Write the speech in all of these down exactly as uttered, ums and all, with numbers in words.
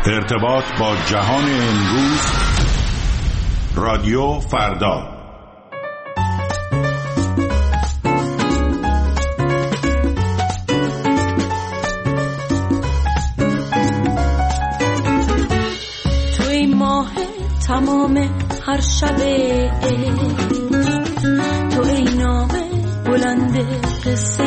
ارتباط با جهان امروز، رادیو فردا. توی ماه تمام هر شب توی نام بلند قصه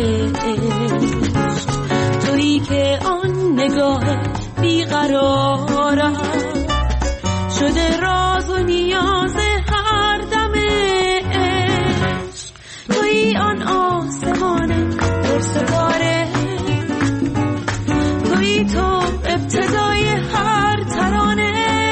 عشق، تویی که آن نگاه بیقرارم شده راز و نیاز هر دم عشق، تویی آن آسمان پر ستاره، تویی تو ابتدای هر ترانه،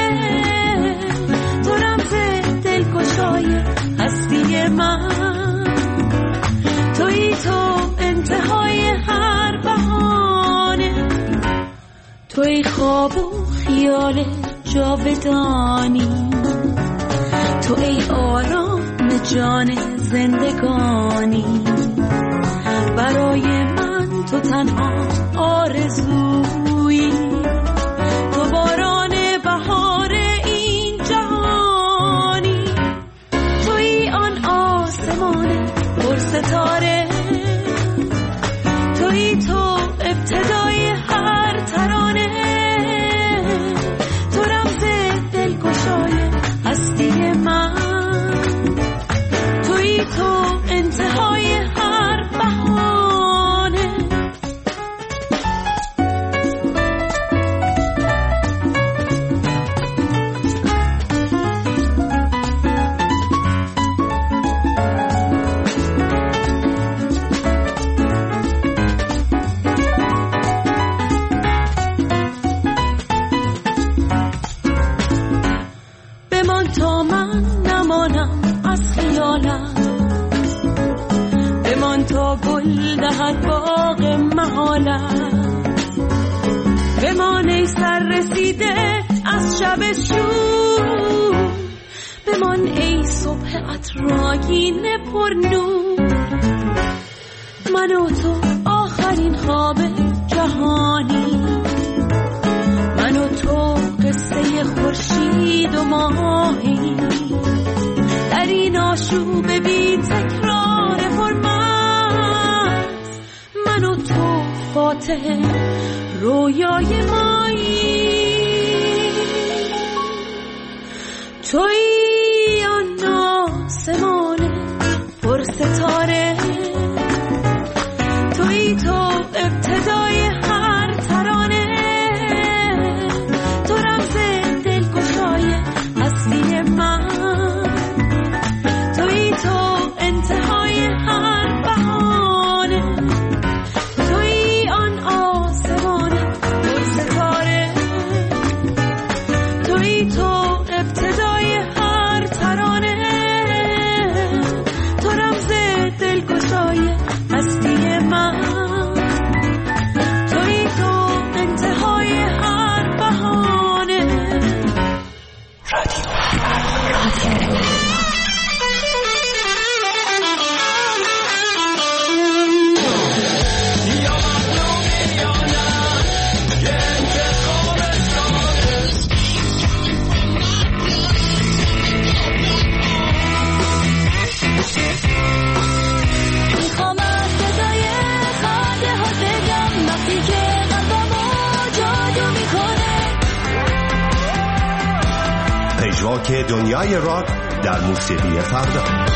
تو رمز دلگشای هستی من، تویی تو انتهای هر بهانه، توی خواب و خیال جاودانی، تو ای آرام جان زندگانی، برای من تو تنها آرزویی، تو باران بهار این جهانی، توی آن آسمان پر ستاره، توی تو ابتدای هر ترانه، تو رمز دلگشای هستی من، توی تو انتهای هر بهانه. بمان تا من نمانم از خیالم، بمان تا گل دهد باغ محالم، بمان ای سر رسیده از شب شور، بمان ای صبح عطرآگین پر نور، من و تو آخرین خواب جهانی، من و تو قصه خورشید و ماهی، در این آشوب بی تکرار پرمست، من و تو فاتح رویای مایی، توی آن آسمان پر ستاره، توی تو ابتدای هر ترانه، تو رمز دلگشای هستی من، توی تو انتهای هر بهانه، توی آن آسمان پر ستاره، توی تو ابتدای هر ترانه، تو رمز دلگشای هستی من، توی تو انتهای هر بهانه. میخوام از صدای خنده ها بگم وقتی که قلبمو جادو میکنه. پژواک دنیای راک در موسیقی فردا.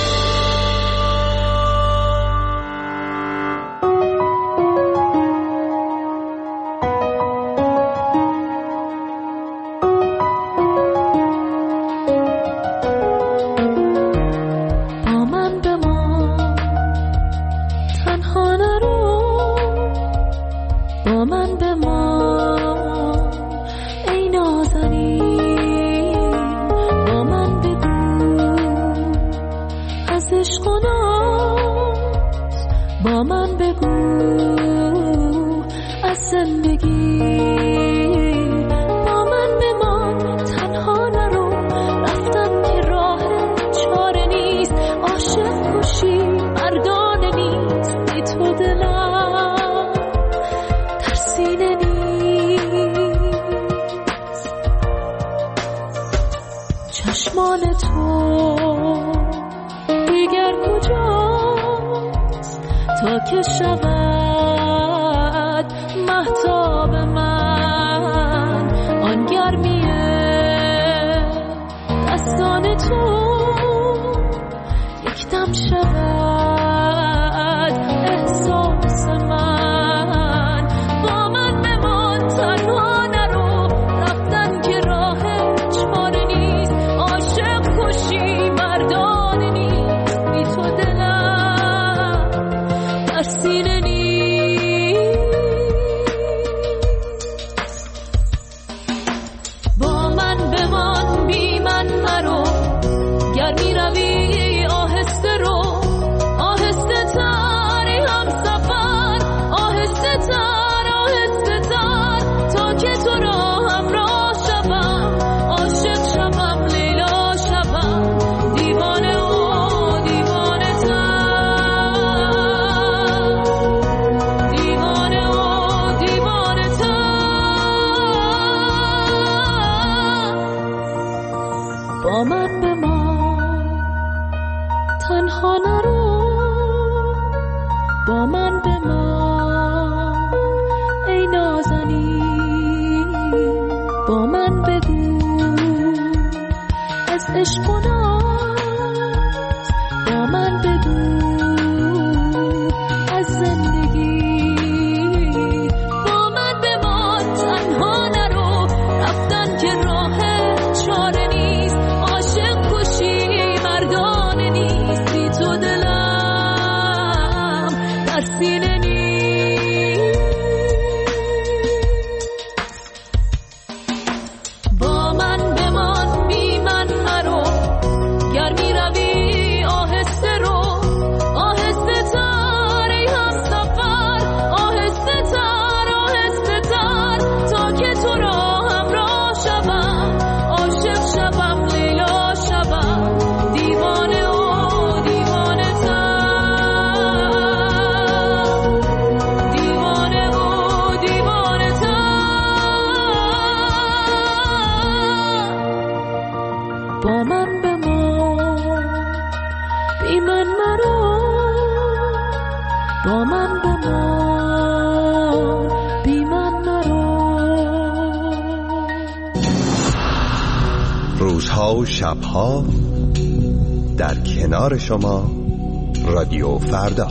با من بمان تنها نرو، با من بمان ای نازنین، با من بگو از تا که شود مهتاب من آن گرمیه دستان تو یک دم شود احساس من با من بمان تنها نرو رفتن که راه چاره نیست عاشق کشی مردانه نیست بی تو دلم در سینه نیست با من بمان بی من مرو گر می روی آهسته رو آهسته تری هم سفر آهسته تر آهسته تر تا که تو را همراه شوم عاشق شوم لیلا شوم دیوانه و دیوانه تر دیوانه و دیوانه تر با من بمان تنها نرو با من بمان ای نازنین با من بگو از عشق و ناز با من بگو از زندگی با من بمان تنها نرو رفتن که راه چاره نیست عاشق کشی مردانه نیست بی تو دلم در سینه نیست با من بمان بی من مرو گر می روی آهسته رو آهسته تر ای هم سفر آهسته تر آهسته تر تا که تو را همراه شوم عاشق شوم لیلا شوم دیوانه و دیوانه تر دیوانه و دیوانه تر با من بمان بی من مرو با من بمان بی من مرو روزها و شبها در کنار شما رادیو فردا.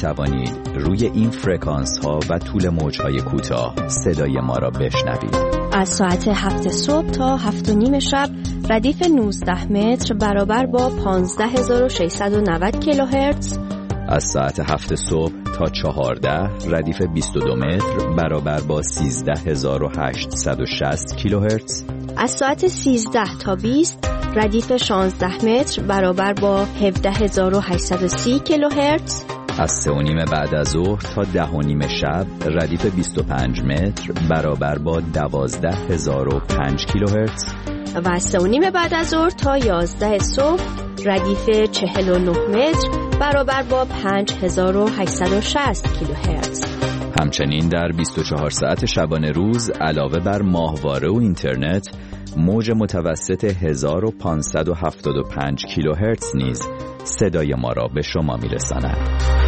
توانید روی این فرکانس ها و طول موج های کوتاه صدای ما را بشنوید. از ساعت هفت صبح تا هفت و نیم شب ردیف نوزده متر برابر با پانزده هزار و ششصد و نود کیلوهرتز. از ساعت هفت صبح تا چهارده ردیف بیست و دو متر برابر با سیزده هزار و هشتصد و شصت کیلوهرتز. از ساعت سیزده تا بیست ردیف شانزده متر برابر با هفده هزار و هشتصد و سی کیلوهرتز. از سه و نیم بعد از ظهر تا ده و نیم شب ردیف بیست و پنج متر برابر با دوازده هزار و پنج کیلوهرتز. و از سه و نیم بعد از ظهر تا یازده صبح ردیف چهل و نه متر برابر با پنج هزار و هشتصد و شصت کیلوهرتز. همچنین در بیست و چهار ساعت شبانه روز علاوه بر ماهواره و اینترنت، موج متوسط هزار و پانصد و هفتاد و پنج کیلوهرتز نیز صدای ما را به شما میرساند.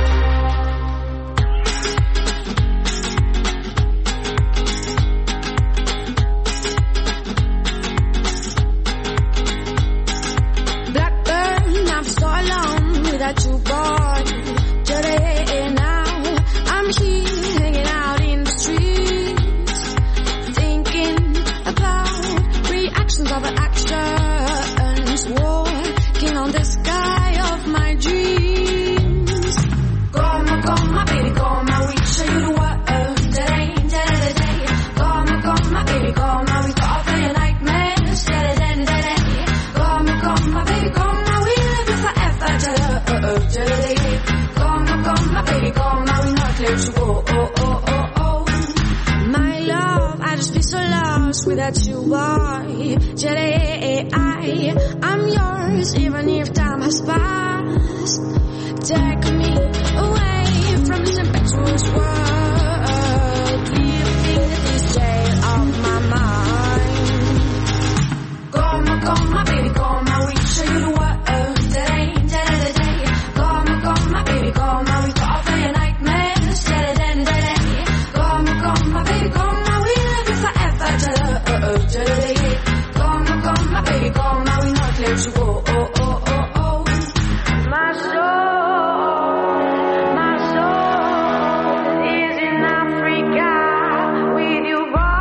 That you are Jedi, I'm yours even if time has passed. Take me away from this impetuous world, leaving this jail of my mind. Come on, come on, baby, come on, we show you the world. Jedi, Jedi, Jedi. Come on, come on, baby, come on, we got off your nightmares. Jedi, Jedi, Jedi. Come on, come on, baby, come on, we live it forever. Jedi. Come, come, my baby, come, now we not let you go. Oh, oh, oh, oh. My soul, my soul is in Africa with you,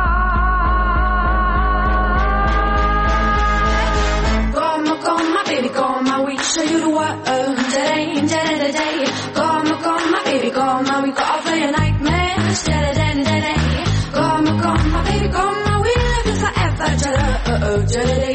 boy. Come, come, my baby, come, now we show you the world. Today, today, today. Come, come, my baby, come, now we got off your nightmares. Today, today, today. Come, come, my baby, come, now we live it forever. Oh, oh,